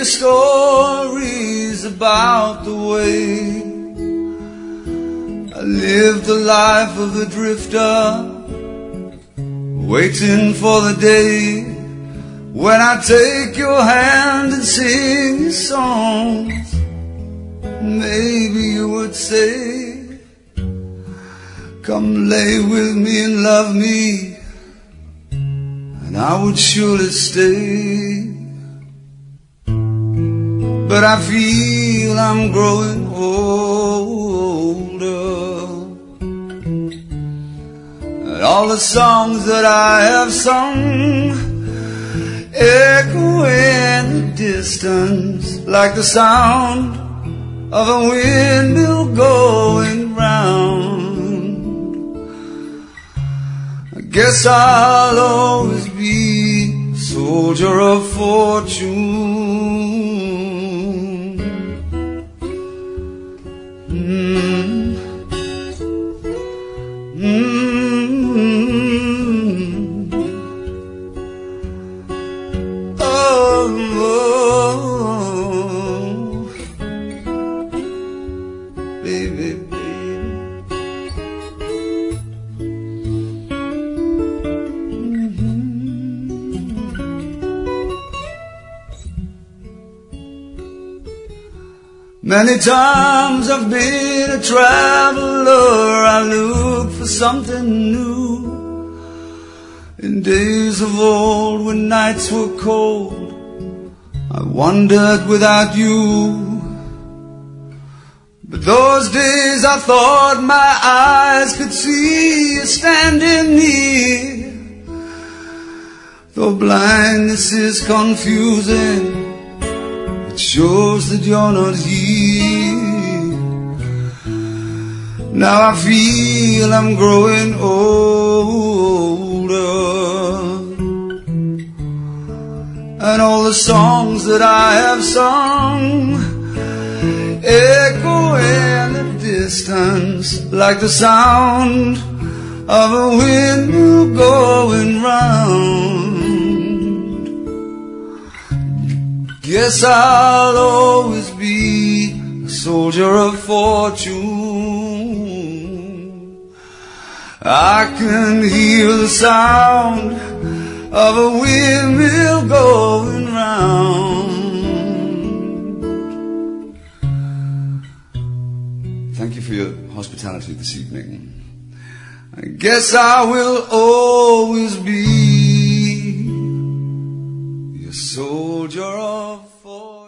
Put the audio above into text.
you stories about the way I lived the life of a drifter, waiting for the day when I take your hand and sing your songs. Maybe you would say, come lay with me and love me, and I would surely stay. But I feel I'm growing older, and all the songs that I have sung echo in the distance like the sound of a windmill going round. I guess I'll always be a soldier of fortune. Many times I've been a traveler, I look for something new. In days of old when nights were cold, I wandered without you. But those days I thought my eyes could see you standing near. Though blindness is confusing, it shows that you're not here. Now I feel I'm growing older, and all the songs that I have sung echo in the distance like the sound of a windmill going round. Guess I'll always be a soldier of fortune. I can hear the sound of a windmill going round. Thank you for your hospitality this evening. I guess I will always be a soldier of fortune.